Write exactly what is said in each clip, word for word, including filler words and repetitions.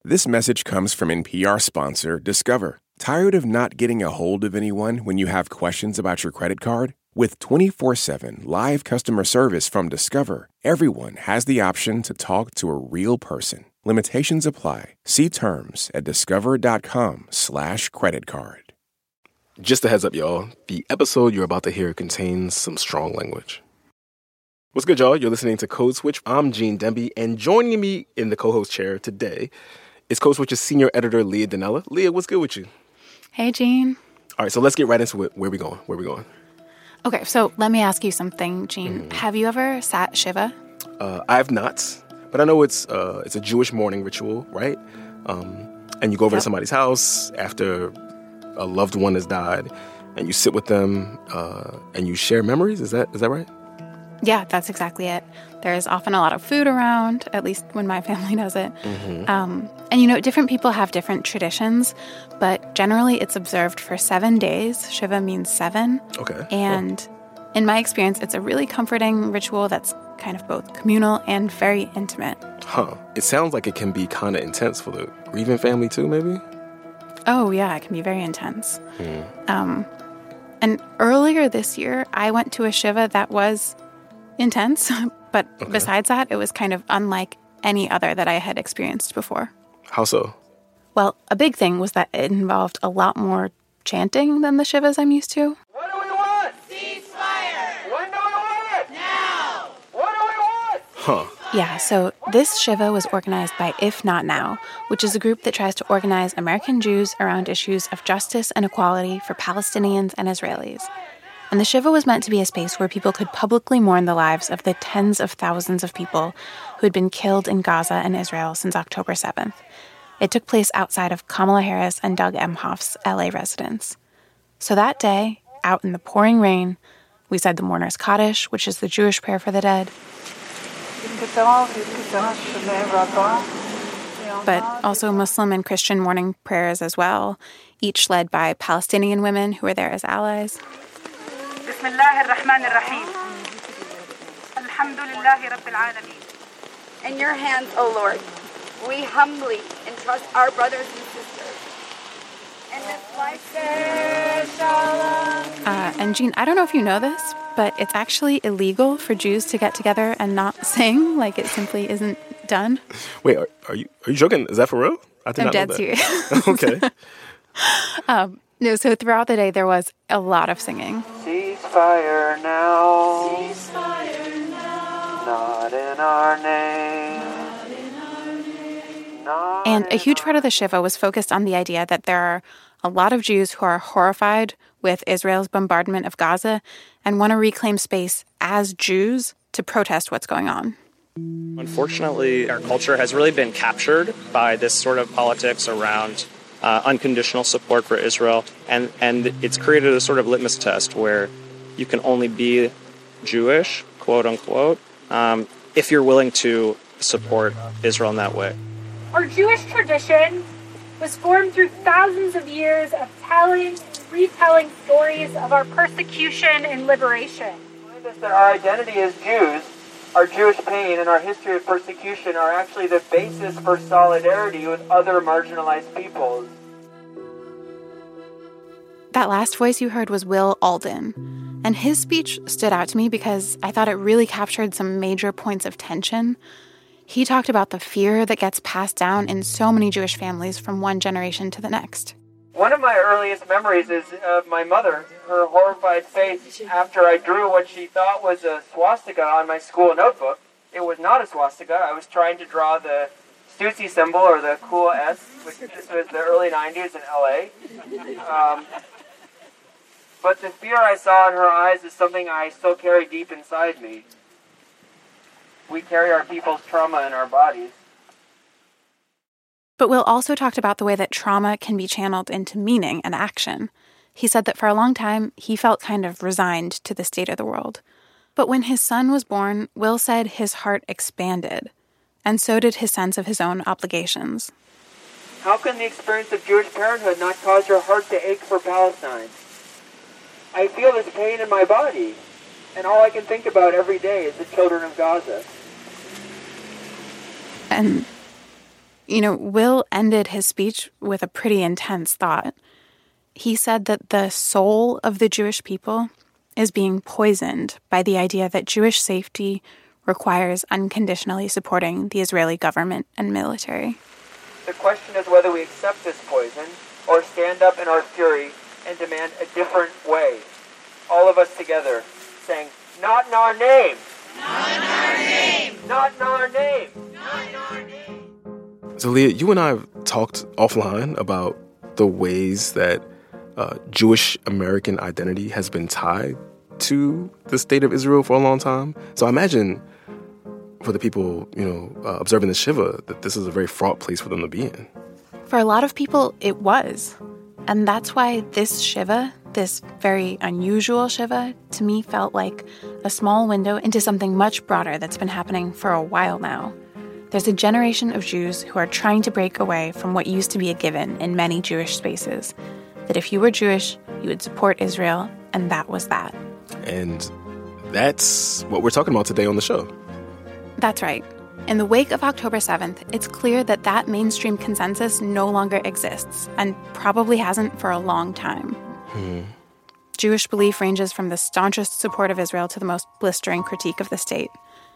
This message comes from N P R sponsor Discover. Tired of not getting a hold of anyone when you have questions about your credit card? With twenty-four seven live customer service from Discover, everyone has the option to talk to a real person. Limitations apply. See terms at discover.com slash credit card. Just a heads up, y'all. The episode you're about to hear contains some strong language. What's good, y'all? You're listening to Code Switch. I'm Gene Demby, and joining me in the co-host chair today is Code Switch's senior editor, Leah Donnella. Leah, what's good with you? Hey, Gene. All right, so let's get right into it. Where we going? Where we going? Okay, so let me ask you something, Gene. Mm-hmm. Have you ever sat Shiva? Uh, I have not, but I know it's uh, it's a Jewish mourning ritual, right? Um, and you go over yep. to somebody's house after a loved one has died, and you sit with them, uh, and you share memories. Is that is that right? Yeah, that's exactly it. There's often a lot of food around, at least when my family does it. Mm-hmm. Um, and, you know, different people have different traditions, but generally it's observed for seven days. Shiva means seven. Okay. And oh. in my experience, it's a really comforting ritual that's kind of both communal and very intimate. Huh. It sounds like it can be kind of intense for the grieving family, too, maybe? Oh, yeah, it can be very intense. Hmm. Um, and earlier this year, I went to a Shiva that was intense, but okay. besides that, it was kind of unlike any other that I had experienced before. How so? Well, a big thing was that it involved a lot more chanting than the Shivas I'm used to. What do we want? Ceasefire! When do we want it? Now! What do we want? Huh. Yeah, so this Shiva was organized by If Not Now, which is a group that tries to organize American Jews around issues of justice and equality for Palestinians and Israelis. And the Shiva was meant to be a space where people could publicly mourn the lives of the tens of thousands of people who had been killed in Gaza and Israel since October seventh. It took place outside of Kamala Harris and Doug Emhoff's L A residence. So that day, out in the pouring rain, we said the Mourner's Kaddish, which is the Jewish prayer for the dead. But also Muslim and Christian mourning prayers as well, each led by Palestinian women who were there as allies. In your hands, O Lord, we humbly entrust our brothers and sisters. In this life, uh, and Jean, I don't know if you know this, but it's actually illegal for Jews to get together and not sing. Like, it simply isn't done. Wait, are, are you are you joking? Is that for real? I did I'm not dead know that. serious. Okay. um, no, so throughout the day, there was a lot of singing. Ceasefire now. Ceasefire now. Not in our name. Not in our name. Not And a huge part of the Shiva was focused on the idea that there are a lot of Jews who are horrified with Israel's bombardment of Gaza and want to reclaim space as Jews to protest what's going on. Unfortunately, our culture has really been captured by this sort of politics around uh, unconditional support for Israel, and, and it's created a sort of litmus test where you can only be Jewish, quote unquote, um, if you're willing to support Israel in that way. Our Jewish tradition was formed through thousands of years of telling and retelling stories of our persecution and liberation. Remind us that our identity as Jews, our Jewish pain, and our history of persecution are actually the basis for solidarity with other marginalized peoples. That last voice you heard was Will Alden, and his speech stood out to me because I thought it really captured some major points of tension. He talked about the fear that gets passed down in so many Jewish families from one generation to the next. One of my earliest memories is of my mother, her horrified face after I drew what she thought was a swastika on my school notebook. It was not a swastika. I was trying to draw the Stussy symbol, or the cool S, which this was the early nineties in L A. Um, but the fear I saw in her eyes is something I still carry deep inside me. We carry our people's trauma in our bodies. But Will also talked about the way that trauma can be channeled into meaning and action. He said that for a long time, he felt kind of resigned to the state of the world. But when his son was born, Will said his heart expanded, and so did his sense of his own obligations. How can the experience of Jewish parenthood not cause your heart to ache for Palestine? I feel this pain in my body, and all I can think about every day is the children of Gaza. And You know, Will ended his speech with a pretty intense thought. He said that the soul of the Jewish people is being poisoned by the idea that Jewish safety requires unconditionally supporting the Israeli government and military. The question is whether we accept this poison or stand up in our fury and demand a different way. All of us together saying, not in our name! Not in our name! Not in our name! Not in our name! So, Leah, you and I have talked offline about the ways that uh, Jewish American identity has been tied to the state of Israel for a long time. So I imagine for the people, you know, uh, observing the Shiva, that this is a very fraught place for them to be in. For a lot of people, it was. And that's why this Shiva, this very unusual Shiva, to me felt like a small window into something much broader that's been happening for a while now. There's a generation of Jews who are trying to break away from what used to be a given in many Jewish spaces, that if you were Jewish, you would support Israel, and that was that. And that's what we're talking about today on the show. That's right. In the wake of October seventh, it's clear that that mainstream consensus no longer exists, and probably hasn't for a long time. Hmm. Jewish belief ranges from the staunchest support of Israel to the most blistering critique of the state.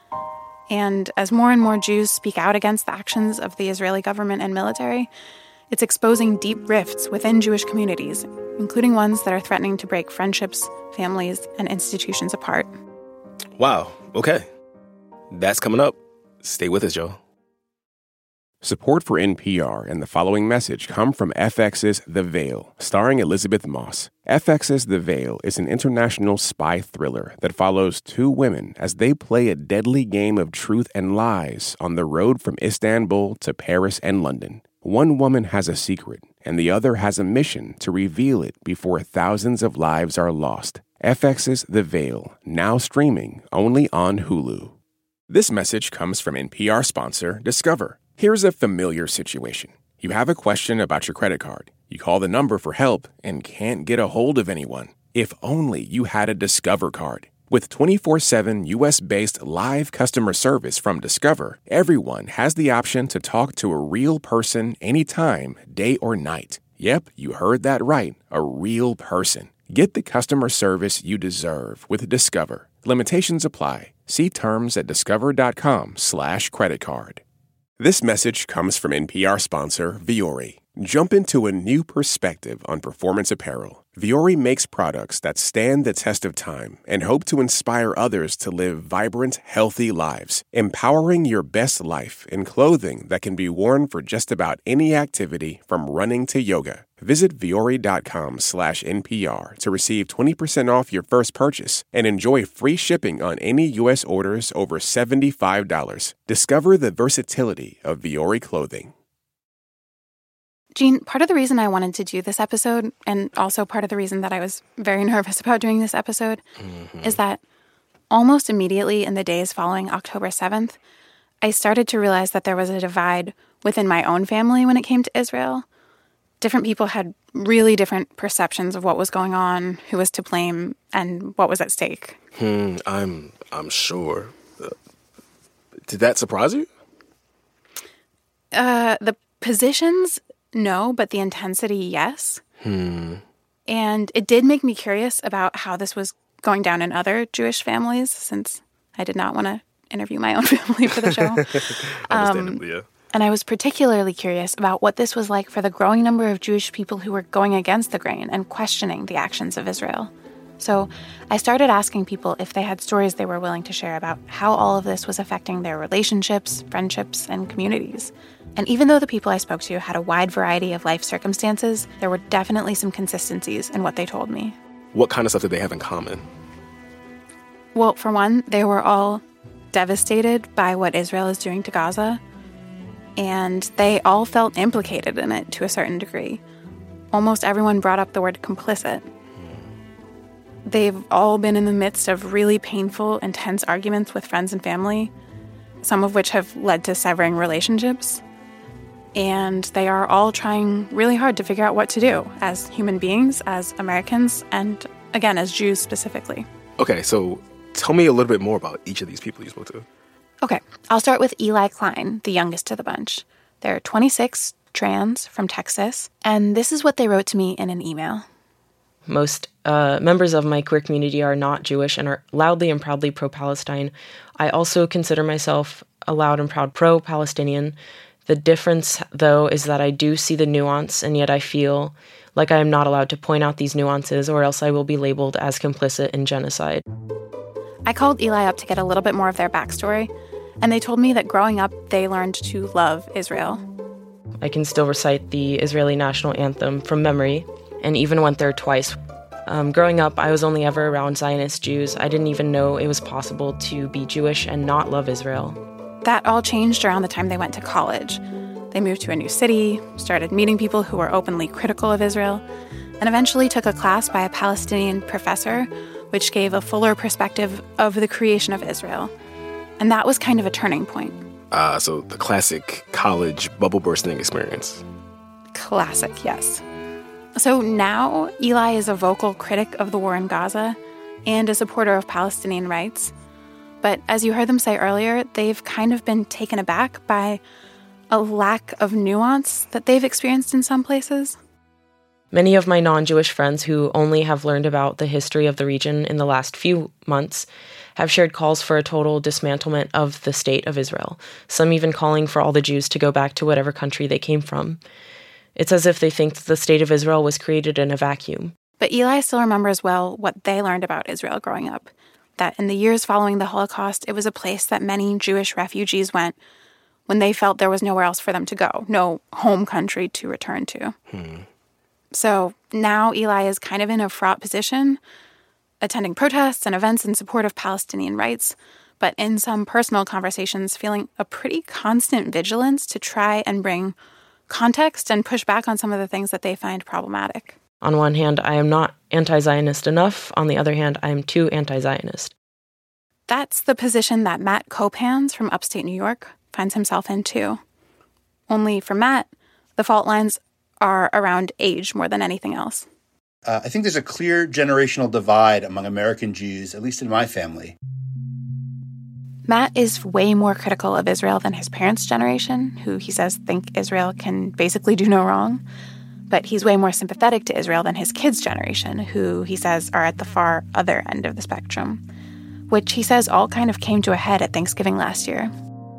And as more and more Jews speak out against the actions of the Israeli government and military, it's exposing deep rifts within Jewish communities, including ones that are threatening to break friendships, families, and institutions apart. Wow. Okay. That's coming up. Stay with us, Joe. Support for N P R and the following message come from F X's The Veil, starring Elizabeth Moss. F X's The Veil is an international spy thriller that follows two women as they play a deadly game of truth and lies on the road from Istanbul to Paris and London. One woman has a secret, and the other has a mission to reveal it before thousands of lives are lost. F X's The Veil, now streaming only on Hulu. This message comes from N P R sponsor Discover. Here's a familiar situation. You have a question about your credit card. You call the number for help and can't get a hold of anyone. If only you had a Discover card. With twenty-four seven U S-based live customer service from Discover, everyone has the option to talk to a real person anytime, day or night. Yep, you heard that right, a real person. Get the customer service you deserve with Discover. Limitations apply. See terms at discover.com slash credit card. This message comes from N P R sponsor Vuori. Jump into a new perspective on performance apparel. Vuori makes products that stand the test of time and hope to inspire others to live vibrant, healthy lives, empowering your best life in clothing that can be worn for just about any activity from running to yoga. Visit Vuori.com slash NPR to receive twenty percent off your first purchase and enjoy free shipping on any U S orders over seventy-five dollars. Discover the versatility of Vuori clothing. Jean, part of the reason I wanted to do this episode, and also part of the reason that I was very nervous about doing this episode, mm-hmm. is that almost immediately in the days following October seventh, I started to realize that there was a divide within my own family when it came to Israel. Different people had really different perceptions of what was going on, who was to blame, and what was at stake. Hmm, I'm I'm sure. Uh, did that surprise you? Uh, the positions, no, but the intensity, yes. Hmm. And it did make me curious about how this was going down in other Jewish families, since I did not want to interview my own family for the show. Understandably, um, yeah. And I was particularly curious about what this was like for the growing number of Jewish people who were going against the grain and questioning the actions of Israel. So I started asking people if they had stories they were willing to share about how all of this was affecting their relationships, friendships, and communities. And even though the people I spoke to had a wide variety of life circumstances, there were definitely some consistencies in what they told me. What kind of stuff did they have in common? Well, for one, they were all devastated by what Israel is doing to Gaza, and they all felt implicated in it to a certain degree. Almost everyone brought up the word complicit. They've all been in the midst of really painful, intense arguments with friends and family, some of which have led to severing relationships. And they are all trying really hard to figure out what to do as human beings, as Americans, and again, as Jews specifically. Okay, so tell me a little bit more about each of these people you spoke to. Okay, I'll start with Eli Klein, the youngest of the bunch. They're twenty-six, trans, from Texas, and this is what they wrote to me in an email. Most uh, members of my queer community are not Jewish and are loudly and proudly pro-Palestine. I also consider myself a loud and proud pro-Palestinian. The difference, though, is that I do see the nuance, and yet I feel like I am not allowed to point out these nuances, or else I will be labeled as complicit in genocide. I called Eli up to get a little bit more of their backstory, and they told me that growing up, they learned to love Israel. I can still recite the Israeli national anthem from memory, and even went there twice. Um, growing up, I was only ever around Zionist Jews. I didn't even know it was possible to be Jewish and not love Israel. That all changed around the time they went to college. They moved to a new city, started meeting people who were openly critical of Israel, and eventually took a class by a Palestinian professor, which gave a fuller perspective of the creation of Israel. And that was kind of a turning point. Ah, uh, so the classic college bubble bursting experience. Classic, yes. So now Eli is a vocal critic of the war in Gaza and a supporter of Palestinian rights. But as you heard them say earlier, they've kind of been taken aback by a lack of nuance that they've experienced in some places. Many of my non-Jewish friends who only have learned about the history of the region in the last few months have shared calls for a total dismantlement of the state of Israel, some even calling for all the Jews to go back to whatever country they came from. It's as if they think that the state of Israel was created in a vacuum. But Eli still remembers well what they learned about Israel growing up, that in the years following the Holocaust, it was a place that many Jewish refugees went when they felt there was nowhere else for them to go, no home country to return to. Hmm. So now Eli is kind of in a fraught position, attending protests and events in support of Palestinian rights, but in some personal conversations feeling a pretty constant vigilance to try and bring context and push back on some of the things that they find problematic. On one hand, I am not anti-Zionist enough. On the other hand, I am too anti-Zionist. That's the position that Matt Copans from upstate New York finds himself in too. Only for Matt, the fault lines are around age more than anything else. Uh, I think there's a clear generational divide among American Jews, at least in my family. Matt is way more critical of Israel than his parents' generation, who he says think Israel can basically do no wrong. But he's way more sympathetic to Israel than his kids' generation, who he says are at the far other end of the spectrum, which he says all kind of came to a head at Thanksgiving last year.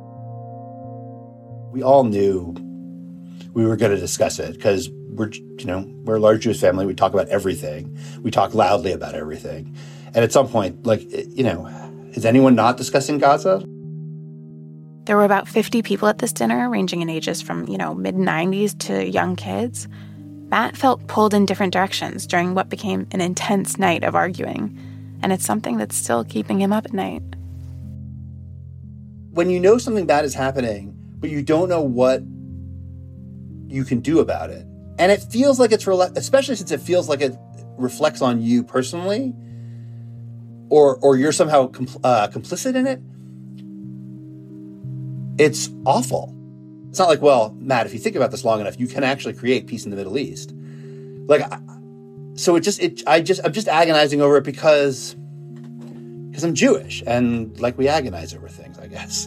We all knew we were going to discuss it because we're, you know, we're a large Jewish family. We talk about everything. We talk loudly about everything. And at some point, like, you know, is anyone not discussing Gaza? There were about fifty people at this dinner, ranging in ages from, you know, mid nineties to young kids. Matt felt pulled in different directions during what became an intense night of arguing. And it's something that's still keeping him up at night. When you know something bad is happening, but you don't know what you can do about it. And it feels like it's, rela- especially since it feels like it reflects on you personally, or or you're somehow compl- uh, complicit in it, it's awful. It's not like, well, Matt, if you think about this long enough, you can actually create peace in the Middle East. Like, so it just, it, I just, I'm just agonizing over it because, because I'm Jewish, and like we agonize over things, I guess.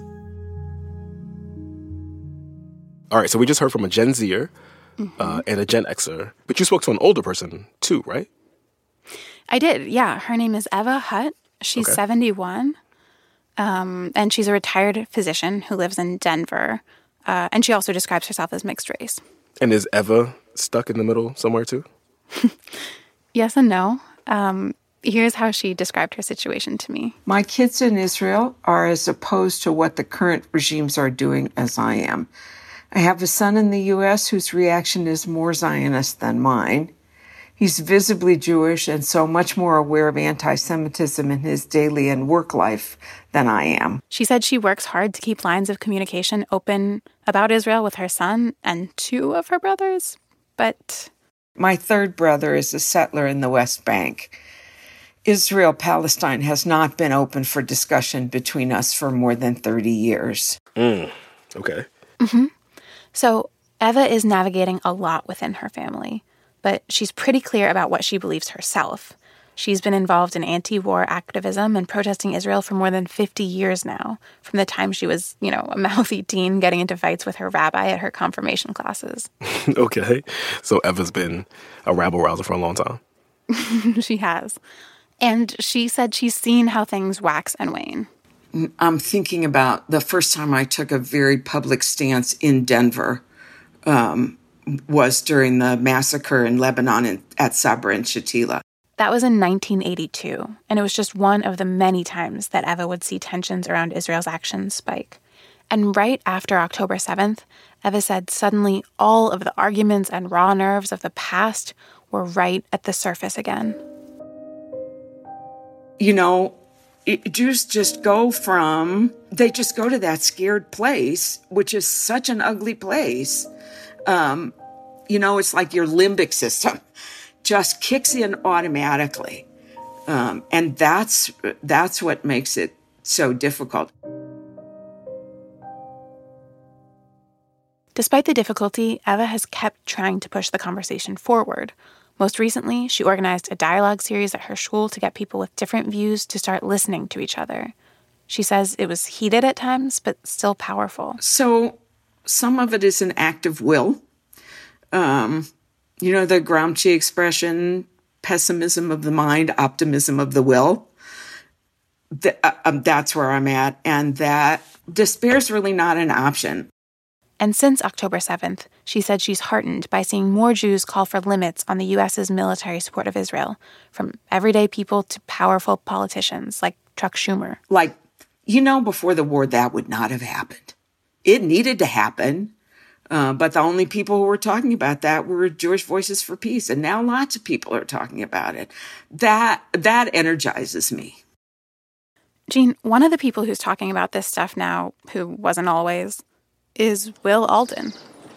All right, so we just heard from a Gen Zer mm-hmm. uh, and a Gen Xer, but you spoke to an older person too, right? I did, yeah. Her name is Eva Hutt. She's okay. seventy-one, um, and she's a retired physician who lives in Denver, uh, and she also describes herself as mixed race. And is Eva stuck in the middle somewhere too? Yes and no. Um, here's how she described her situation to me. My kids in Israel are as opposed to what the current regimes are doing as I am. I have a son in the U S whose reaction is more Zionist than mine. He's visibly Jewish and so much more aware of anti-Semitism in his daily and work life than I am. She said she works hard to keep lines of communication open about Israel with her son and two of her brothers, but... My third brother is a settler in the West Bank. Israel-Palestine has not been open for discussion between us for more than thirty years. Mm, okay. Mm-hmm. So Eva is navigating a lot within her family, but she's pretty clear about what she believes herself. She's been involved in anti-war activism and protesting Israel for more than fifty years now, from the time she was, you know, a mouthy teen getting into fights with her rabbi at her confirmation classes. Okay. So Eva's been a rabble-rouser for a long time. She has. And she said she's seen how things wax and wane. I'm thinking about the first time I took a very public stance in Denver um, was during the massacre in Lebanon in, at Sabra and Shatila. That was in nineteen eighty-two, and it was just one of the many times that Eva would see tensions around Israel's actions spike. And right after October seventh, Eva said suddenly all of the arguments and raw nerves of the past were right at the surface again. You know, it, Jews just go from, they just go to that scared place, which is such an ugly place. Um, you know, it's like your limbic system just kicks in automatically. Um, and that's that's what makes it so difficult. Despite the difficulty, Eva has kept trying to push the conversation forward. Most recently, she organized a dialogue series at her shul to get people with different views to start listening to each other. She says it was heated at times, but still powerful. So some of it is an act of will. Um You know, the Gramsci expression, pessimism of the mind, optimism of the will. The, uh, um, that's where I'm at. And that despair is really not an option. And since October seventh, she said she's heartened by seeing more Jews call for limits on the U S's military support of Israel, from everyday people to powerful politicians like Chuck Schumer. Like, you know, before the war, that would not have happened. It needed to happen. Uh, but the only people who were talking about that were Jewish Voices for Peace. And now lots of people are talking about it. That that energizes me. Jean, one of the people who's talking about this stuff now, who wasn't always, is Will Alden.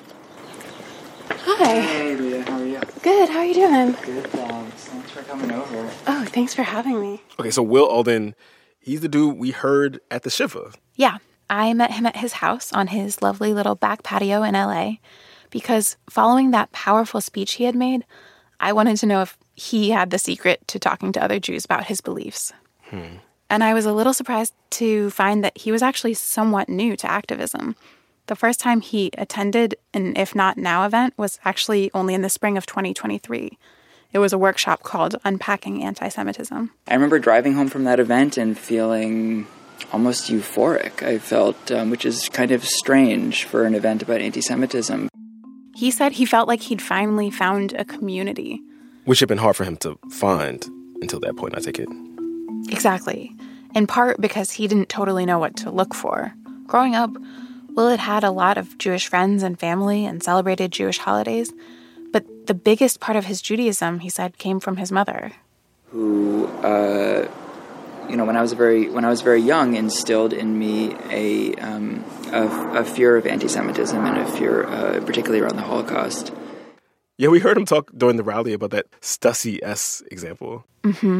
Hi. Hey, Leah. How are you? Good. How are you doing? Good, thanks. Thanks for coming over. Oh, thanks for having me. Okay, so Will Alden, he's the dude we heard at the Shiva. Yeah. I met him at his house on his lovely little back patio in L A because following that powerful speech he had made, I wanted to know if he had the secret to talking to other Jews about his beliefs. Hmm. And I was a little surprised to find that he was actually somewhat new to activism. The first time he attended an If Not Now event was actually only in the spring of twenty twenty-three. It was a workshop called Unpacking Anti-Semitism. I remember driving home from that event and feeling almost euphoric, I felt, um, which is kind of strange for an event about anti-Semitism. He said he felt like he'd finally found a community. Which had been hard for him to find until that point, I take it. Exactly. In part because he didn't totally know what to look for. Growing up, Will had had a lot of Jewish friends and family and celebrated Jewish holidays. But the biggest part of his Judaism, he said, came from his mother. Who, uh... you know, when I was very when I was very young, instilled in me a um, a, a fear of anti-Semitism and a fear, uh, particularly around the Holocaust. Yeah, we heard him talk during the rally about that Stussy S example. Mm-hmm.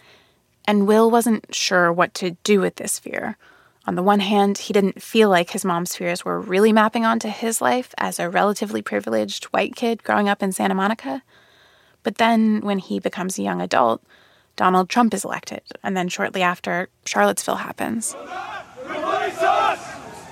And Will wasn't sure what to do with this fear. On the one hand, he didn't feel like his mom's fears were really mapping onto his life as a relatively privileged white kid growing up in Santa Monica. But then, when he becomes a young adult, Donald Trump is elected, and then shortly after, Charlottesville happens. Will not replace us!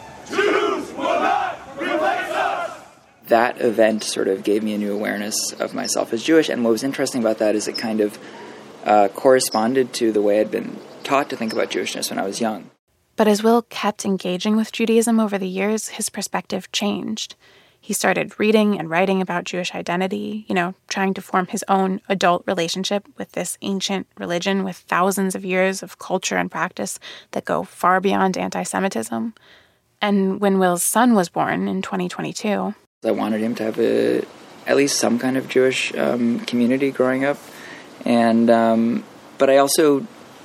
Jews will not replace us! That event sort of gave me a new awareness of myself as Jewish, and what was interesting about that is it kind of uh, corresponded to the way I'd been taught to think about Jewishness when I was young. But as Will kept engaging with Judaism over the years, his perspective changed. He started reading and writing about Jewish identity, you know, trying to form his own adult relationship with this ancient religion with thousands of years of culture and practice that go far beyond anti-Semitism. And when Will's son was born in twenty twenty-two... I wanted him to have a, at least some kind of Jewish um, community growing up. And um, but I also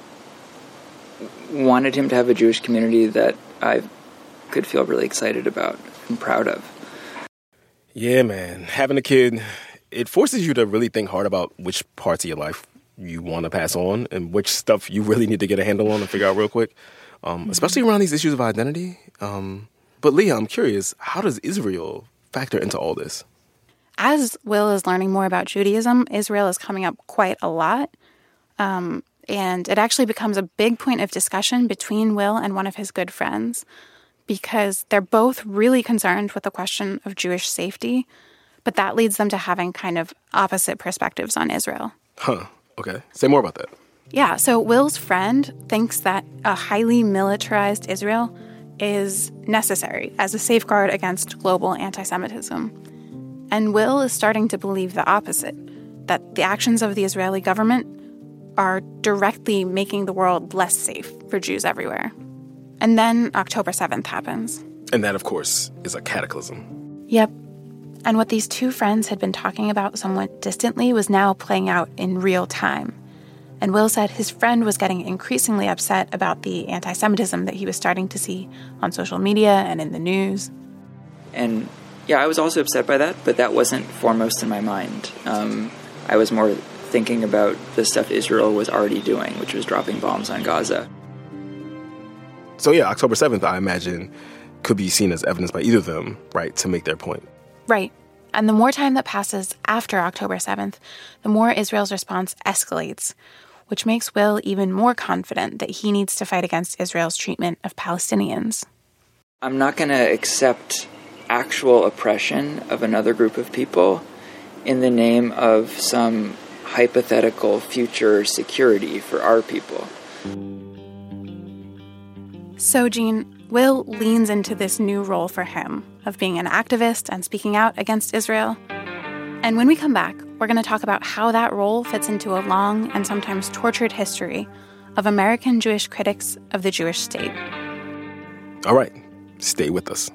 wanted him to have a Jewish community that I could feel really excited about and proud of. Yeah, man. Having a kid, it forces you to really think hard about which parts of your life you want to pass on and which stuff you really need to get a handle on and figure out real quick, um, mm-hmm. especially around these issues of identity. Um, but Leah, I'm curious, how does Israel factor into all this? As Will is learning more about Judaism, Israel is coming up quite a lot. Um, and it actually becomes a big point of discussion between Will and one of his good friends, because they're both really concerned with the question of Jewish safety, but that leads them to having kind of opposite perspectives on Israel. Huh. Okay. Say more about that. Yeah, so Will's friend thinks that a highly militarized Israel is necessary as a safeguard against global anti-Semitism. And Will is starting to believe the opposite, that the actions of the Israeli government are directly making the world less safe for Jews everywhere. And then October seventh happens. And that, of course, is a cataclysm. Yep. And what these two friends had been talking about somewhat distantly was now playing out in real time. And Will said his friend was getting increasingly upset about the anti-Semitism that he was starting to see on social media and in the news. And yeah, I was also upset by that, but that wasn't foremost in my mind. Um, I was more thinking about the stuff Israel was already doing, which was dropping bombs on Gaza. So yeah, October seventh, I imagine, could be seen as evidence by either of them, right, to make their point. Right. And the more time that passes after October seventh, the more Israel's response escalates, which makes Will even more confident that he needs to fight against Israel's treatment of Palestinians. I'm not going to accept actual oppression of another group of people in the name of some hypothetical future security for our people. So, Gene, Will leans into this new role for him of being an activist and speaking out against Israel. And when we come back, we're going to talk about how that role fits into a long and sometimes tortured history of American Jewish critics of the Jewish state. All right, stay with us.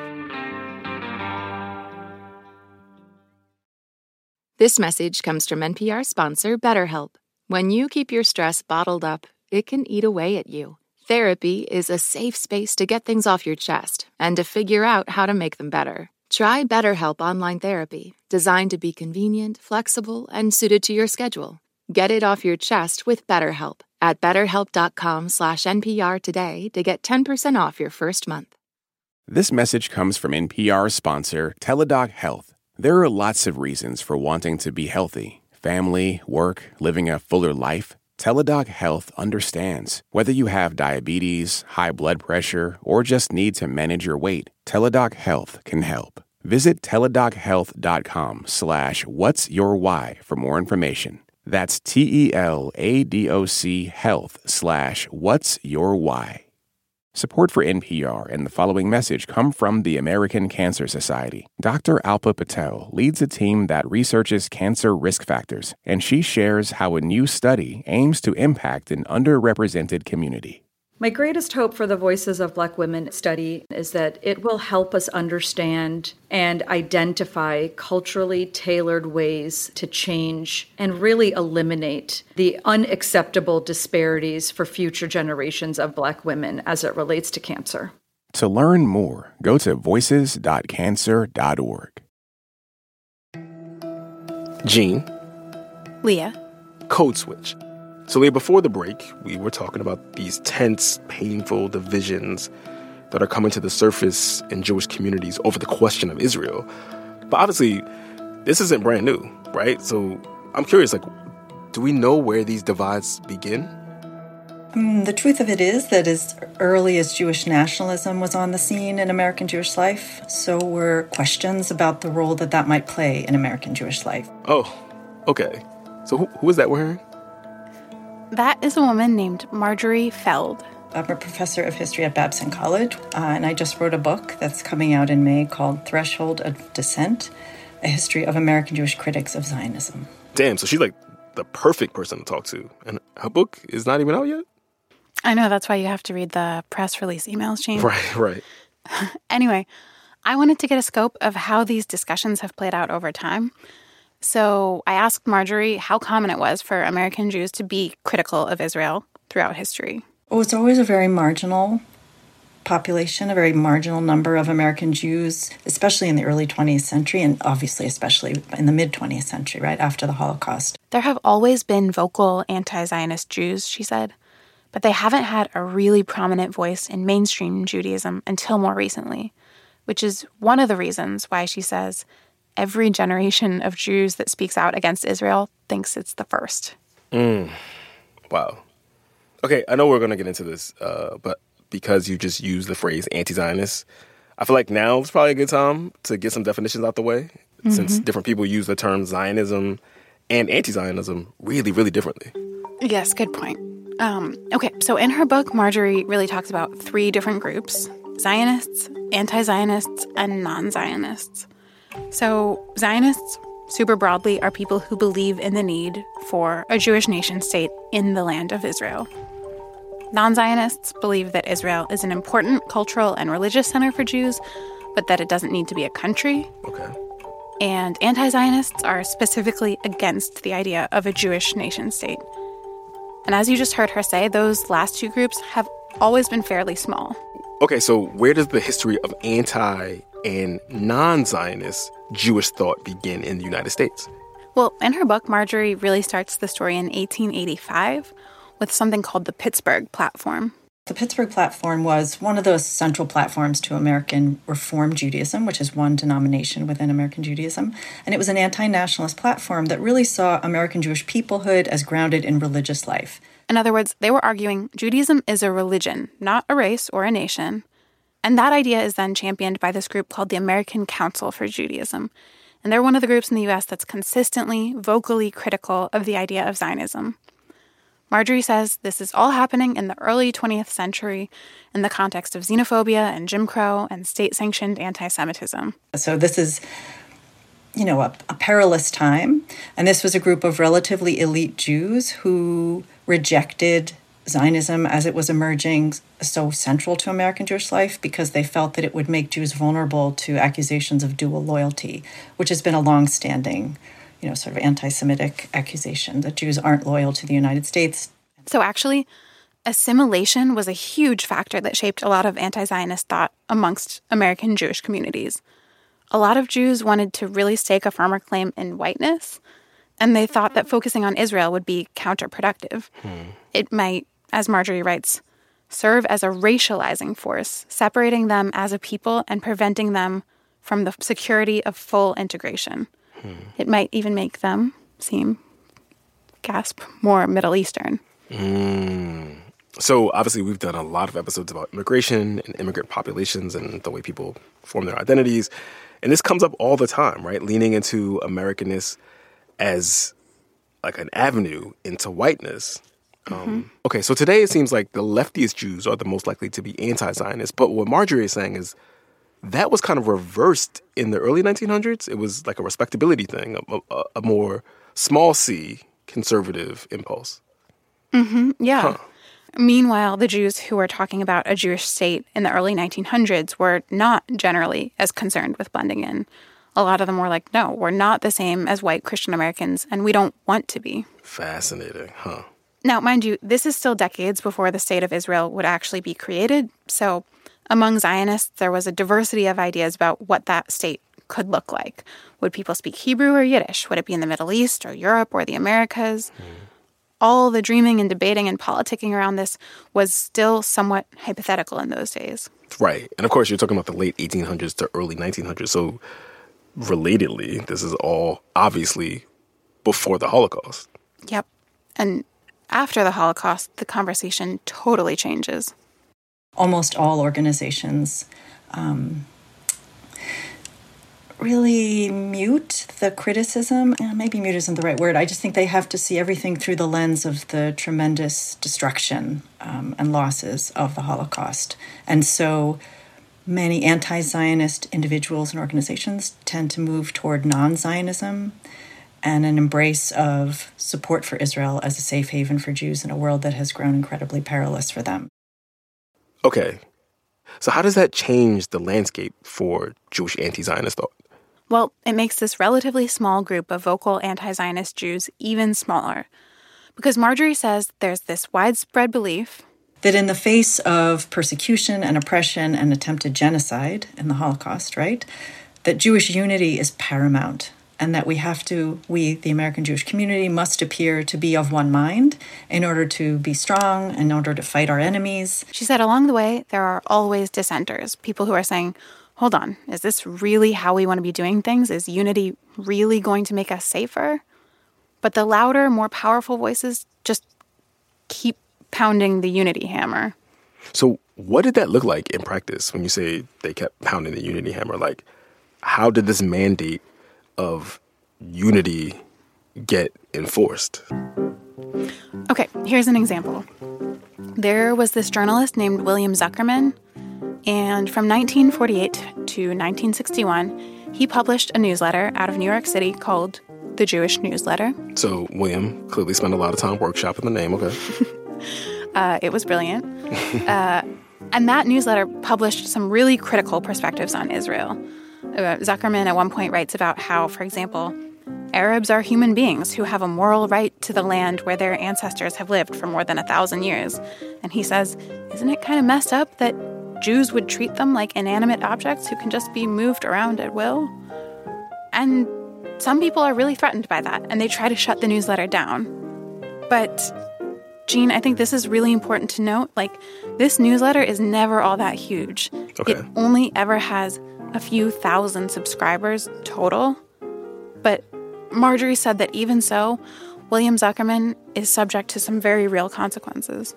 This message comes from N P R sponsor BetterHelp. When you keep your stress bottled up, it can eat away at you. Therapy is a safe space to get things off your chest and to figure out how to make them better. Try BetterHelp Online Therapy, designed to be convenient, flexible, and suited to your schedule. Get it off your chest with BetterHelp at betterhelp.com slash NPR today to get ten percent off your first month. This message comes from N P R sponsor Teladoc Health. There are lots of reasons for wanting to be healthy. Family, work, living a fuller life. Teladoc Health understands. Whether you have diabetes, high blood pressure, or just need to manage your weight, Teladoc Health can help. Visit teladochealth.com slash what's your why for more information. That's T-E-L-A-D-O-C health slash what's your why. Support for N P R and the following message come from the American Cancer Society. Doctor Alpa Patel leads a team that researches cancer risk factors, and she shares how a new study aims to impact an underrepresented community. My greatest hope for the Voices of Black Women study is that it will help us understand and identify culturally tailored ways to change and really eliminate the unacceptable disparities for future generations of Black women as it relates to cancer. To learn more, go to voices dot cancer dot org. Gene. Leah. Code Switch. So, Leah, before the break, we were talking about these tense, painful divisions that are coming to the surface in Jewish communities over the question of Israel. But obviously, this isn't brand new, right? So I'm curious, like, do we know where these divides begin? Um, the truth of it is that as early as Jewish nationalism was on the scene in American Jewish life, so were questions about the role that that might play in American Jewish life. Oh, okay. So who, who is that we're hearing? That is a woman named Marjorie Feld. I'm a professor of history at Babson College, uh, and I just wrote a book that's coming out in May called Threshold of Dissent, A History of American Jewish Critics of Zionism. Damn, so she's like the perfect person to talk to. And her book is not even out yet? I know, that's why you have to read the press release emails, Gene. Right, right. Anyway, I wanted to get a scope of how these discussions have played out over time. So I asked Marjorie how common it was for American Jews to be critical of Israel throughout history. Well, it's always a very marginal population, a very marginal number of American Jews, especially in the early twentieth century, and obviously especially in the mid-twentieth century, right after the Holocaust. There have always been vocal anti-Zionist Jews, she said, but they haven't had a really prominent voice in mainstream Judaism until more recently, which is one of the reasons why she says every generation of Jews that speaks out against Israel thinks it's the first. Mm. Wow. Okay, I know we're going to get into this, uh, but because you just used the phrase anti-Zionist, I feel like now is probably a good time to get some definitions out the way, mm-hmm. since different people use the term Zionism and anti-Zionism really, really differently. Yes, good point. Um, okay, so in her book, Marjorie really talks about three different groups: Zionists, anti-Zionists, and non-Zionists. So Zionists, super broadly, are people who believe in the need for a Jewish nation-state in the land of Israel. Non-Zionists believe that Israel is an important cultural and religious center for Jews, but that it doesn't need to be a country. Okay. And anti-Zionists are specifically against the idea of a Jewish nation-state. And as you just heard her say, those last two groups have always been fairly small. Okay, so where does the history of anti- and non-Zionist Jewish thought begin in the United States? Well, in her book, Marjorie really starts the story in eighteen eighty-five with something called the Pittsburgh Platform. The Pittsburgh Platform was one of those central platforms to American Reform Judaism, which is one denomination within American Judaism. And it was an anti-nationalist platform that really saw American Jewish peoplehood as grounded in religious life. In other words, they were arguing Judaism is a religion, not a race or a nation. And that idea is then championed by this group called the American Council for Judaism. And they're one of the groups in the U S that's consistently, vocally critical of the idea of Zionism. Marjorie says this is all happening in the early twentieth century in the context of xenophobia and Jim Crow and state-sanctioned anti-Semitism. So this is, you know, a, a perilous time. And this was a group of relatively elite Jews who rejected Zionism as it was emerging so central to American Jewish life because they felt that it would make Jews vulnerable to accusations of dual loyalty, which has been a long-standing, you know, sort of anti-Semitic accusation that Jews aren't loyal to the United States. So actually, assimilation was a huge factor that shaped a lot of anti-Zionist thought amongst American Jewish communities. A lot of Jews wanted to really stake a firmer claim in whiteness, and they thought that focusing on Israel would be counterproductive. Hmm. It might, as Marjorie writes, serve as a racializing force, separating them as a people and preventing them from the security of full integration. Hmm. It might even make them seem, gasp, more Middle Eastern. Mm. So obviously we've done a lot of episodes about immigration and immigrant populations and the way people form their identities. And this comes up all the time, right? Leaning into Americanness as like an avenue into whiteness. Um, mm-hmm. Okay, so today it seems like the leftiest Jews are the most likely to be anti-Zionist. But what Marjorie is saying is that was kind of reversed in the early nineteen hundreds. It was like a respectability thing, a, a, a more small c conservative impulse. Mm-hmm, yeah. Huh. Meanwhile, the Jews who were talking about a Jewish state in the early nineteen hundreds were not generally as concerned with blending in. A lot of them were like, no, we're not the same as white Christian Americans, and we don't want to be. Fascinating, huh? Now, mind you, this is still decades before the State of Israel would actually be created, so among Zionists, there was a diversity of ideas about what that state could look like. Would people speak Hebrew or Yiddish? Would it be in the Middle East or Europe or the Americas? Mm. All the dreaming and debating and politicking around this was still somewhat hypothetical in those days. Right. And of course, you're talking about the late eighteen hundreds to early nineteen hundreds. So relatedly, this is all obviously before the Holocaust. Yep. And after the Holocaust, the conversation totally changes. Almost all organizations um, really mute the criticism. Yeah, maybe mute isn't the right word. I just think they have to see everything through the lens of the tremendous destruction um, and losses of the Holocaust. And so many anti-Zionist individuals and organizations tend to move toward non-Zionism and an embrace of support for Israel as a safe haven for Jews in a world that has grown incredibly perilous for them. Okay. So how does that change the landscape for Jewish anti-Zionist thought? Well, it makes this relatively small group of vocal anti-Zionist Jews even smaller. Because Marjorie says there's this widespread belief that in the face of persecution and oppression and attempted genocide in the Holocaust, right, that Jewish unity is paramount. And that we have to, we, the American Jewish community, must appear to be of one mind in order to be strong, in order to fight our enemies. She said along the way, there are always dissenters, people who are saying, hold on, is this really how we want to be doing things? Is unity really going to make us safer? But the louder, more powerful voices just keep pounding the unity hammer. So what did that look like in practice when you say they kept pounding the unity hammer? Like, how did this mandate of unity get enforced? Okay, here's an example. There was this journalist named William Zuckerman, and from nineteen forty-eight to nineteen sixty-one, he published a newsletter out of New York City called The Jewish Newsletter. So William clearly spent a lot of time workshopping the name, okay. uh, it was brilliant. uh, and that newsletter published some really critical perspectives on Israel. Uh, Zuckerman at one point writes about how, for example, Arabs are human beings who have a moral right to the land where their ancestors have lived for more than a thousand years. And he says, isn't it kind of messed up that Jews would treat them like inanimate objects who can just be moved around at will? And some people are really threatened by that, and they try to shut the newsletter down. But, Jean, I think this is really important to note. Like, this newsletter is never all that huge. Okay. It only ever has a few thousand subscribers total. But Marjorie said that even so, William Zuckerman is subject to some very real consequences.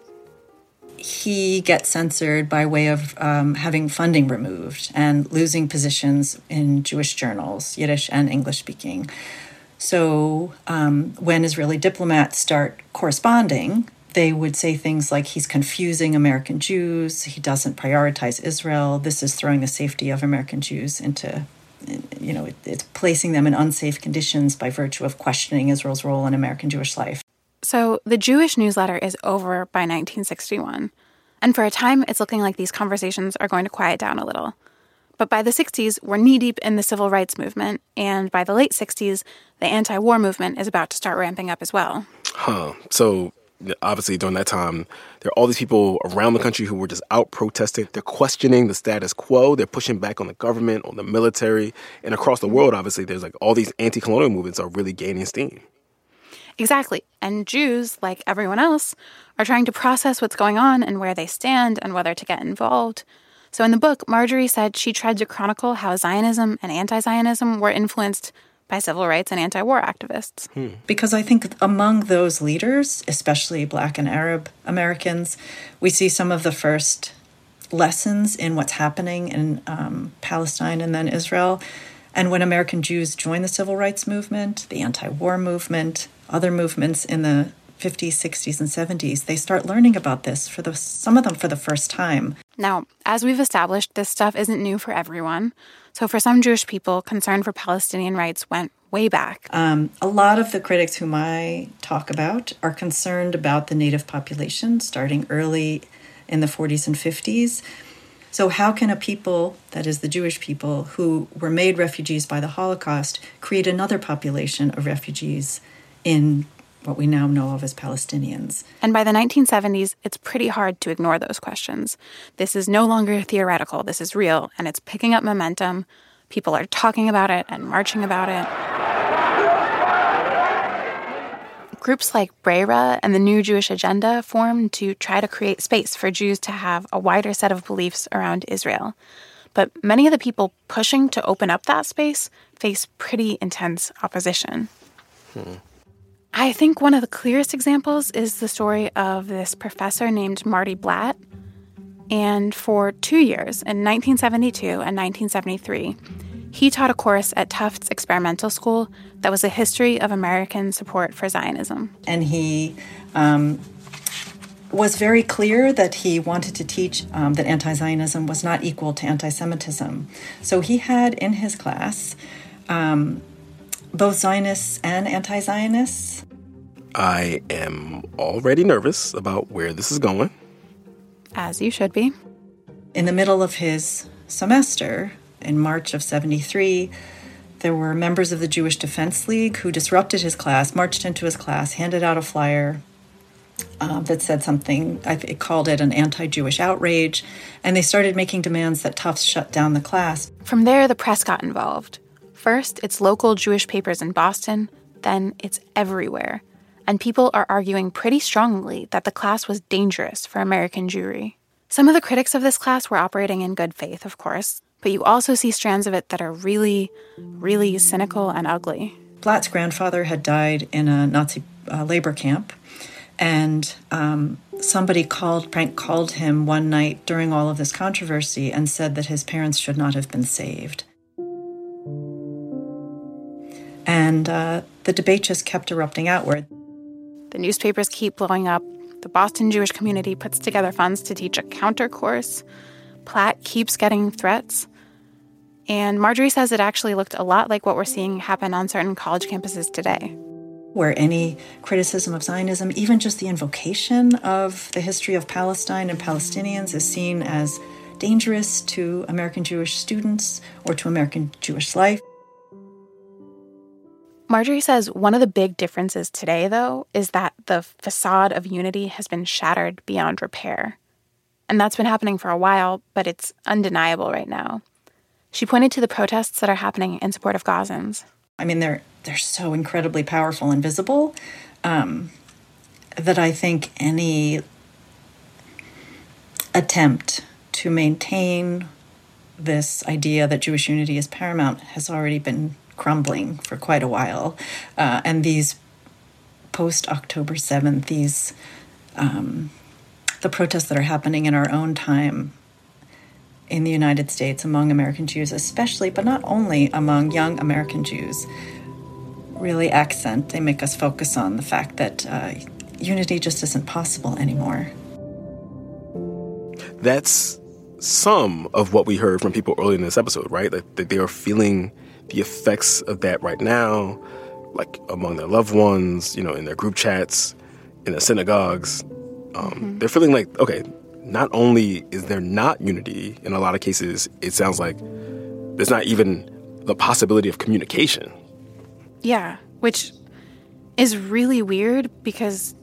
He gets censored by way of um, having funding removed and losing positions in Jewish journals, Yiddish and English speaking. So um, when Israeli diplomats start corresponding, they would say things like he's confusing American Jews, he doesn't prioritize Israel, this is throwing the safety of American Jews into, you know, it, it's placing them in unsafe conditions by virtue of questioning Israel's role in American Jewish life. So the Jewish Newsletter is over by nineteen sixty-one. And for a time, it's looking like these conversations are going to quiet down a little. But by the sixties, we're knee-deep in the civil rights movement. And by the late sixties, the anti-war movement is about to start ramping up as well. Huh. So obviously during that time, there are all these people around the country who were just out protesting. They're questioning the status quo. They're pushing back on the government, on the military. And across the world, obviously, there's like all these anti-colonial movements are really gaining steam. Exactly. And Jews, like everyone else, are trying to process what's going on and where they stand and whether to get involved. So in the book, Marjorie said she tried to chronicle how Zionism and anti-Zionism were influenced by civil rights and anti-war activists. Hmm. Because I think among those leaders, especially Black and Arab Americans, we see some of the first lessons in what's happening in um, Palestine and then Israel. And when American Jews joined the civil rights movement, the anti-war movement, other movements in the fifties, sixties, and seventies, they start learning about this, for the some of them for the first time. Now, as we've established, this stuff isn't new for everyone. So for some Jewish people, concern for Palestinian rights went way back. Um, a lot of the critics whom I talk about are concerned about the native population starting early in the forties and fifties. So how can a people, that is the Jewish people, who were made refugees by the Holocaust, create another population of refugees in what we now know of as Palestinians? And by the nineteen seventies, it's pretty hard to ignore those questions. This is no longer theoretical. This is real, and it's picking up momentum. People are talking about it and marching about it. Groups like Brera and the New Jewish Agenda formed to try to create space for Jews to have a wider set of beliefs around Israel. But many of the people pushing to open up that space face pretty intense opposition. Hmm. I think one of the clearest examples is the story of this professor named Marty Blatt. And for two years, in nineteen seventy-two and nineteen seventy-three, he taught a course at Tufts Experimental School that was a history of American support for Zionism. And he um, was very clear that he wanted to teach um, that anti-Zionism was not equal to anti-Semitism. So he had in his class um, both Zionists and anti-Zionists. I am already nervous about where this is going. As you should be. In the middle of his semester, in March of seventy-three, there were members of the Jewish Defense League who disrupted his class, marched into his class, handed out a flyer um, that said something, I it called it an anti-Jewish outrage, and they started making demands that Tufts shut down the class. From there, the press got involved. First, it's local Jewish papers in Boston, then it's everywhere. And people are arguing pretty strongly that the class was dangerous for American Jewry. Some of the critics of this class were operating in good faith, of course, but you also see strands of it that are really, really cynical and ugly. Blatt's grandfather had died in a Nazi uh, labor camp, And um, somebody called, prank called him one night during all of this controversy and said that his parents should not have been saved. And uh, the debate just kept erupting outward. The newspapers keep blowing up. The Boston Jewish community puts together funds to teach a counter course. Platt keeps getting threats. And Marjorie says it actually looked a lot like what we're seeing happen on certain college campuses today. Where any criticism of Zionism, even just the invocation of the history of Palestine and Palestinians, is seen as dangerous to American Jewish students or to American Jewish life. Marjorie says one of the big differences today, though, is that the facade of unity has been shattered beyond repair. And that's been happening for a while, but it's undeniable right now. She pointed to the protests that are happening in support of Gazans. I mean, they're they're so incredibly powerful and visible um, that I think any attempt to maintain this idea that Jewish unity is paramount has already been crumbling for quite a while. Uh, and these post-October seventh, these um, the protests that are happening in our own time in the United States among American Jews especially, but not only among young American Jews, really accent, they make us focus on the fact that uh, unity just isn't possible anymore. That's some of what we heard from people early in this episode, right? Like, that they are feeling the effects of that right now, like among their loved ones, you know, in their group chats, in the synagogues. Um, mm-hmm. They're feeling like, okay, not only is there not unity, in a lot of cases, it sounds like there's not even the possibility of communication. Yeah, which is really weird because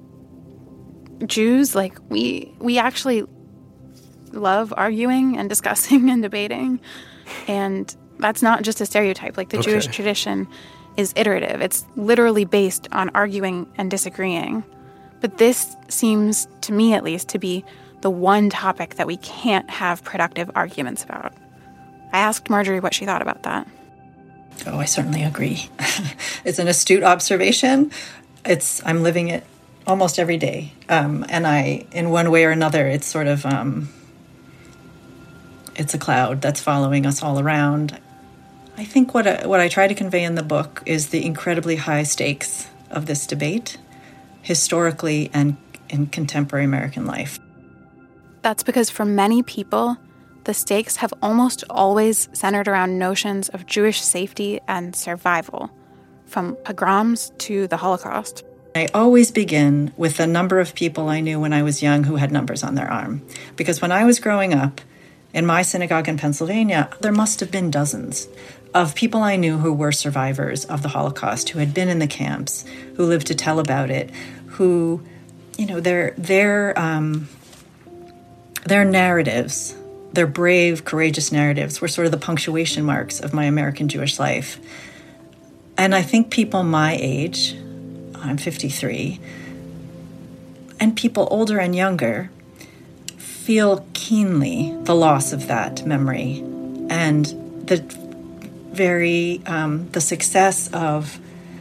Jews, like, we we actually love arguing and discussing and debating. And that's not just a stereotype. Like, the okay. Jewish tradition is iterative. It's literally based on arguing and disagreeing. But this seems, to me at least, to be the one topic that we can't have productive arguments about. I asked Marjorie what she thought about that. Oh, I certainly agree. It's an astute observation. It's I'm living it almost every day. Um, and I, in one way or another, it's sort of, um, it's a cloud that's following us all around. I think what I, what I try to convey in the book is the incredibly high stakes of this debate, historically and in contemporary American life. That's because for many people, the stakes have almost always centered around notions of Jewish safety and survival, from pogroms to the Holocaust. I always begin with the number of people I knew when I was young who had numbers on their arm. Because when I was growing up, in my synagogue in Pennsylvania, there must have been dozens of people I knew who were survivors of the Holocaust, who had been in the camps, who lived to tell about it, who, you know, their their um, their narratives, their brave, courageous narratives were sort of the punctuation marks of my American Jewish life. And I think people my age, I'm fifty-three, and people older and younger feel keenly the loss of that memory and the very, um, the success of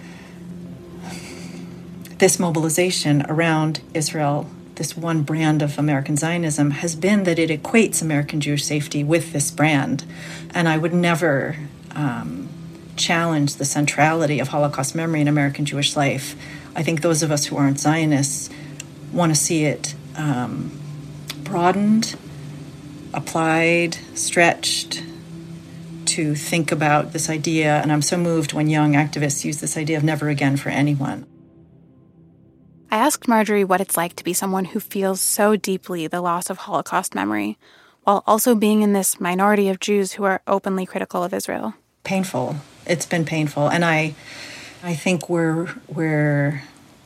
this mobilization around Israel, this one brand of American Zionism, has been that it equates American Jewish safety with this brand. And I would never um, challenge the centrality of Holocaust memory in American Jewish life. I think those of us who aren't Zionists want to see it um, broadened, applied, stretched, to think about this idea. And I'm so moved when young activists use this idea of never again for anyone. I asked Marjorie what it's like to be someone who feels so deeply the loss of Holocaust memory, while also being in this minority of Jews who are openly critical of Israel. Painful. It's been painful. And I I think we're we're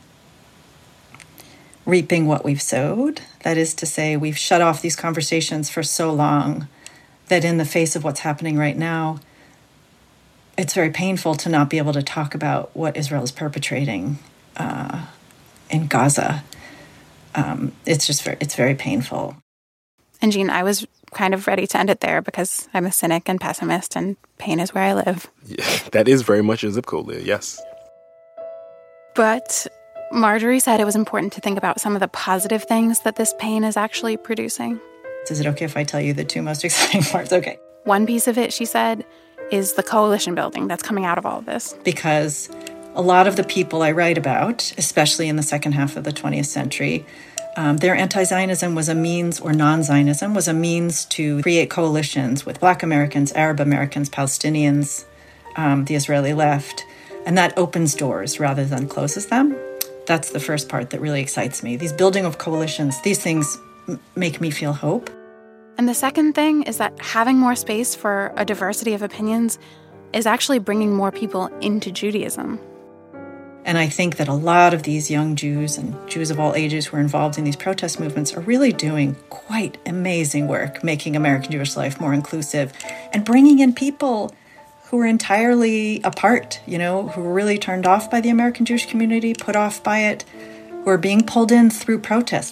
reaping what we've sowed. That is to say, we've shut off these conversations for so long that in the face of what's happening right now, it's very painful to not be able to talk about what Israel is perpetrating uh, in Gaza. Um, it's just very, it's very painful. And Jean, I was kind of ready to end it there because I'm a cynic and pessimist, and pain is where I live. Yeah, that is very much a zip code, Leah, yes. But Marjorie said it was important to think about some of the positive things that this pain is actually producing. Is it okay if I tell you the two most exciting parts? Okay. One piece of it, she said, is the coalition building that's coming out of all of this. Because a lot of the people I write about, especially in the second half of the twentieth century, um, their anti-Zionism was a means, or non-Zionism was a means to create coalitions with Black Americans, Arab Americans, Palestinians, um, the Israeli left, and that opens doors rather than closes them. That's the first part that really excites me. These building of coalitions, these things m- make me feel hope. And the second thing is that having more space for a diversity of opinions is actually bringing more people into Judaism. And I think that a lot of these young Jews and Jews of all ages who are involved in these protest movements are really doing quite amazing work, making American Jewish life more inclusive and bringing in people who are entirely apart, you know, who are really turned off by the American Jewish community, put off by it, who are being pulled in through protest.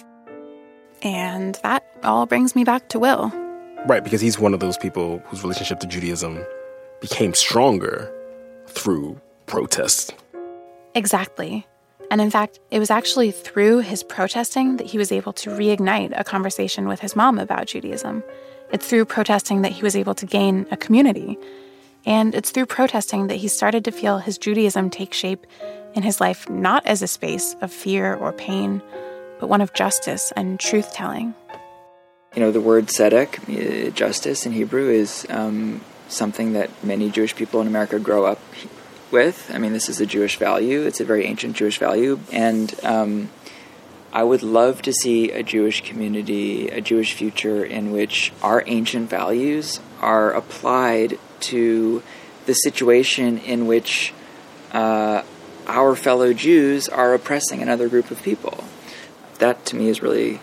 And that all brings me back to Will. Right, because he's one of those people whose relationship to Judaism became stronger through protest. Exactly. And in fact, it was actually through his protesting that he was able to reignite a conversation with his mom about Judaism. It's through protesting that he was able to gain a community. And it's through protesting that he started to feel his Judaism take shape in his life, not as a space of fear or pain, but one of justice and truth-telling. You know, the word tzedek, justice in Hebrew, is um, something that many Jewish people in America grow up with. I mean, this is a Jewish value. It's a very ancient Jewish value. And um, I would love to see a Jewish community, a Jewish future in which our ancient values are applied to the situation in which uh, our fellow Jews are oppressing another group of people. That, to me, is really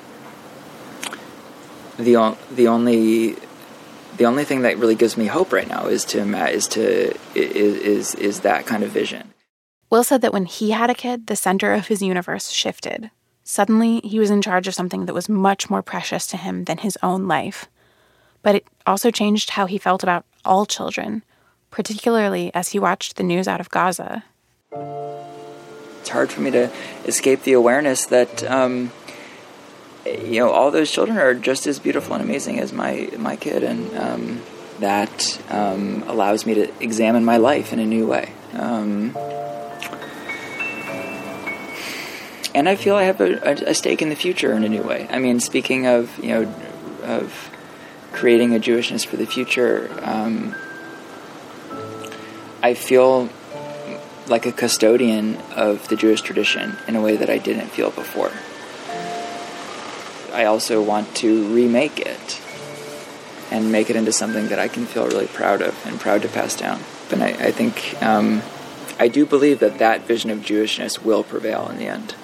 the o- the only the only thing that really gives me hope right now is to is to is is is that kind of vision. Will said that when he had a kid, the center of his universe shifted. Suddenly, he was in charge of something that was much more precious to him than his own life. But it also changed how he felt about all children, particularly as he watched the news out of Gaza. It's hard for me to escape the awareness that, um, you know, all those children are just as beautiful and amazing as my my kid, and um, that um, allows me to examine my life in a new way. Um, and I feel I have a, a stake in the future in a new way. I mean, speaking of, you know, of creating a Jewishness for the future, um, I feel like a custodian of the Jewish tradition in a way that I didn't feel before. I also want to remake it and make it into something that I can feel really proud of and proud to pass down. And I, I think, um, I do believe that that vision of Jewishness will prevail in the end.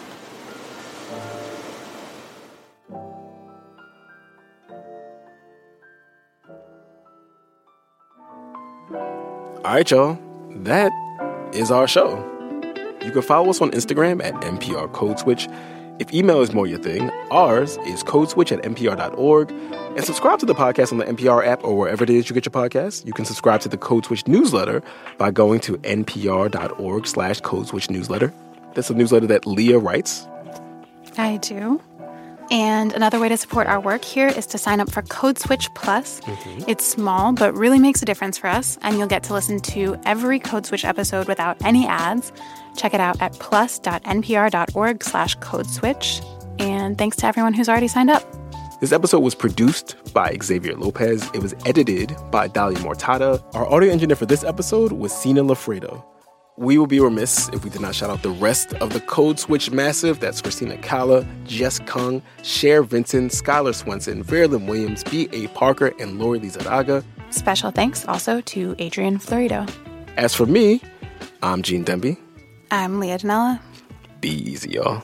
All right, y'all. That is our show. You can follow us on Instagram at N P R Code Switch. If email is more your thing, ours is codeswitch at N P R dot org. And subscribe to the podcast on the N P R app or wherever it is you get your podcasts. You can subscribe to the Code Switch newsletter by going to N P R dot org slash Code Switch newsletter. That's a newsletter that Leah writes. I do. And another way to support our work here is to sign up for Code Switch Plus. Mm-hmm. It's small, but really makes a difference for us, and you'll get to listen to every Code Switch episode without any ads. Check it out at plus dot N P R dot org slash Code Switch. And thanks to everyone who's already signed up. This episode was produced by Xavier Lopez. It was edited by Dalia Mortada. Our audio engineer for this episode was Sina Lafredo. We will be remiss if we did not shout out the rest of the Code Switch Massive. That's Christina Kalla, Jess Kung, Cher Vinton, Skylar Swenson, Verlyn Williams, B A. Parker, and Lori Lizarraga. Special thanks also to Adrian Florido. As for me, I'm Gene Demby. I'm Leah Donnella. Be easy, y'all.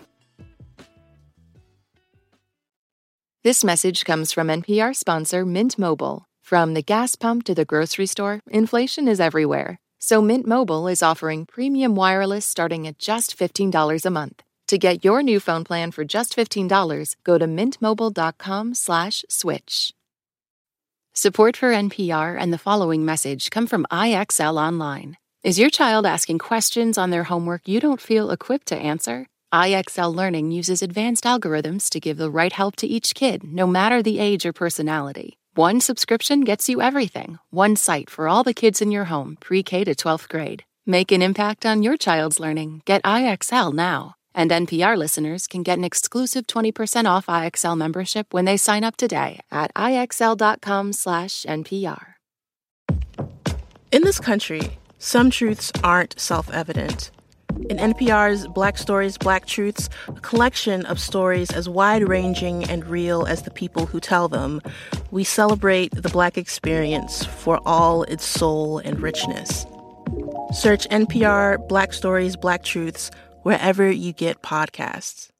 This message comes from N P R sponsor Mint Mobile. From the gas pump to the grocery store, inflation is everywhere. So Mint Mobile is offering premium wireless starting at just fifteen dollars a month. To get your new phone plan for just fifteen dollars, go to mintmobile.com slash switch. Support for N P R and the following message come from I X L Online. Is your child asking questions on their homework you don't feel equipped to answer? I X L Learning uses advanced algorithms to give the right help to each kid, no matter the age or personality. One subscription gets you everything. One site for all the kids in your home, pre-K to twelfth grade. Make an impact on your child's learning. Get I X L now. And N P R listeners can get an exclusive twenty percent off I X L membership when they sign up today at IXL.com slash NPR. In this country, some truths aren't self-evident. In N P R's Black Stories, Black Truths, a collection of stories as wide-ranging and real as the people who tell them, we celebrate the Black experience for all its soul and richness. Search N P R Black Stories, Black Truths wherever you get podcasts.